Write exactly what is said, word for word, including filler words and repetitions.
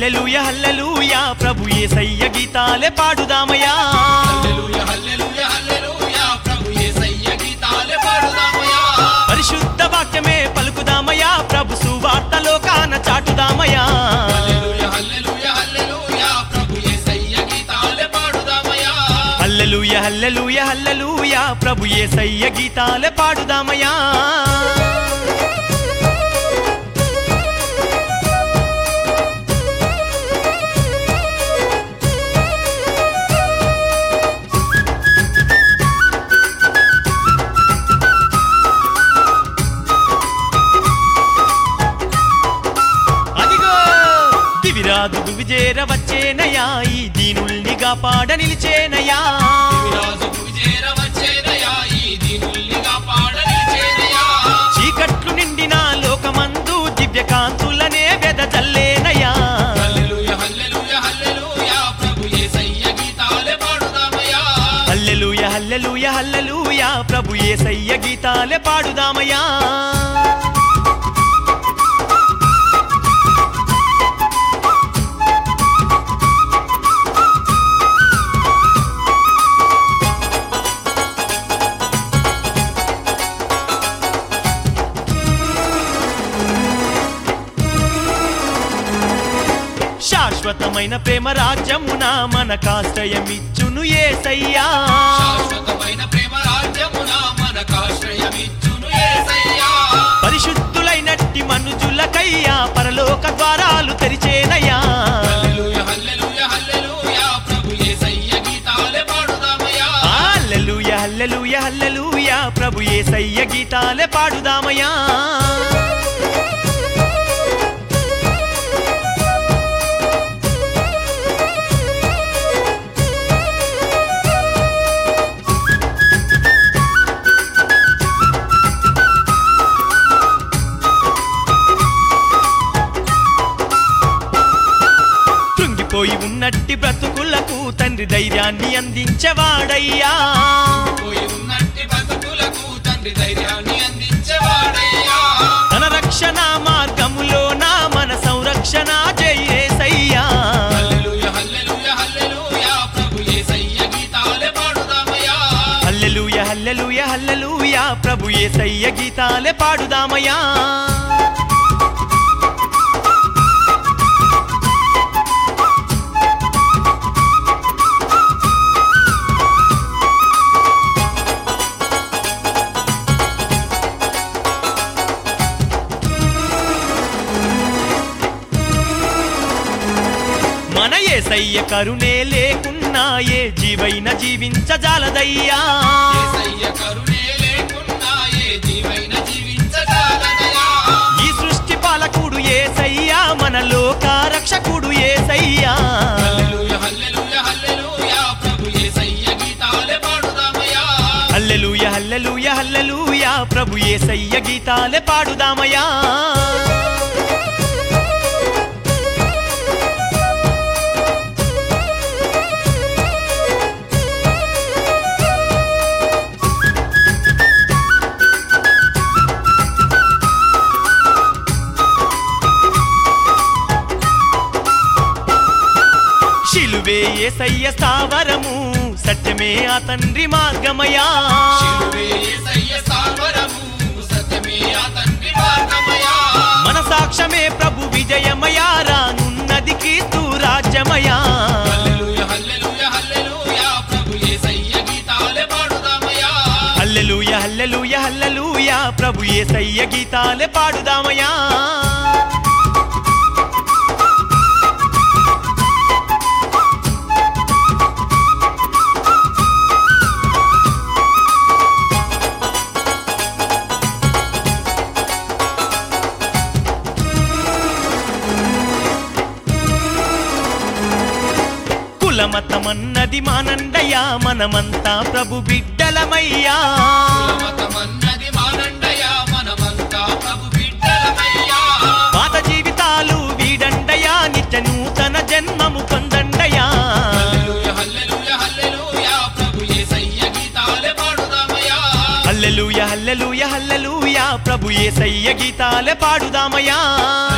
హల్లెలూయా హల్లెలూయా ప్రభు యేసయ్య గీతాలే పాడుదామయ్యా హల్లెలూయా హల్లెలూయా హల్లెలూయా ప్రభు యేసయ్య గీతాలే పాడుదామయ్యా పరిశుద్ధ వాక్యమే పలుకుదామయ్యా ప్రభు సువార్త లోకాన చాటుదామయ్యా హల్లెలూయా హల్లెలూయా హల్లెలూయా ప్రభు యేసయ్య గీతాలే పాడుదామయ్యా హల్లెలూయా హల్లెలూయా హల్లెలూయా ప్రభు యేసయ్య గీతాలే పాడుదామయ్యా దివిరాజు దివిజేర వచ్చేనయా ఈ దీనుల్ని కాపాడ నిలిచేనయా దివిరాజు దివిజేర వచ్చేనయా ఈ దీనుల్ని కాపాడ నిలిచేనయా చీకట్లు నిండిన లోకమందు దివ్యకాంతులనే వెదజల్లేనయా హల్లెలూయా హల్లెలూయా హల్లెలూయా ప్రభు యేసయ్య గీతాలే పాడుదామయ్యా హల్లెలూయా హల్లెలూయా హల్లెలూయా ప్రభు యేసయ్య గీతాలే పాడుదామయ్యా శాశ్వతమైన ప్రేమ రాజ్యమున మనకాశ్రయమిచ్చును యేసయ్యా శాశ్వతమైన ప్రేమ రాజ్యమున మనకాశ్రయమిచ్చును యేసయ్యా పరిశుద్ధులైనట్టి మనుజులకయ్యా పరలోక ద్వారాలు తెరిచేనయ్యా హల్లెలూయా హల్లెలూయా హల్లెలూయా ప్రభు యేసయ్య గీతాలే పాడుదామయ్యా హల్లెలూయా హల్లెలూయా హల్లెలూయా ప్రభు యేసయ్య గీతాలే పాడుదామయ్యా పోయి ఉన్నట్టి బ్రతుకులకు తండ్రి ధైర్యాన్ని అందించేవాడయ్యా పోయి ఉన్నట్టి బ్రతుకులకు తండ్రి ధైర్యాన్ని అందించేవాడయ్యా తన రక్షణ మార్గములో నా మన సంరక్షణ జై యేసయ్యా హల్లెలూయా హల్లెలూయా హల్లెలూయా ప్రభు యేసయ్య గీతాలే పాడుదామయ్యా హల్లెలూయా హల్లెలూయా హల్లెలూయా ప్రభు యేసయ్య గీతాలే పాడుదామయ్యా మన యేసయ్య కరుణే లేకున్నా ఏ జీవైన జీవించజాలదయ్యా యేసయ్య కరుణే లేకున్నా ఏ జీవైన జీవించజాలదయ్యా ఈ సృష్టి పాలకుడు యేసయ్యా మన లోక రక్షకుడు యేసయ్యా హల్లెలూయా హల్లెలూయా హల్లెలూయా ప్రభు యేసయ్య గీతాలే పాడుదామయ్యా హల్లెలూయా హల్లెలూయా హల్లెలూయా ప్రభు యేసయ్య గీతాలే పాడుదామయ్యా శిలువే యేసయ్య స్థావరము సత్యమే ఆ తండ్రి మార్గమయా శిలువే యేసయ్య స్థావరము సత్యమే ఆ తండ్రి మార్గమయా మన సాక్ష్యమే ప్రభు విజయమయా రానున్నది క్రీస్తు రాజ్యమయా హల్లెలూయా హల్లెలూయా హల్లెలూయా ప్రభు యేసయ్య గీతాలే పాడుదామయ్యా హల్లెలూయా హల్లెలూయా హల్లెలూయా ప్రభు యేసయ్య గీతాలే పాడుదామయ్యా కులమతమన్నది మానండయ్యా మనమంతా ప్రభు బిడ్డలమయ్యా కులమతమన్నది మానండయ్యా మనమంతా ప్రభు బిడ్డలమయ్యా పాత జీవితాలు వీడండయ్యా నిత్య నూతన జన్మము పొందండయ్యా హల్లెలూయా హల్లెలూయా హల్లెలూయా ప్రభు యేసయ్య గీతాలే పాడుదామయ్యా హల్లెలూయా హల్లెలూయా హల్లెలూయా ప్రభు యేసయ్య గీతాలే పాడుదామయ్యా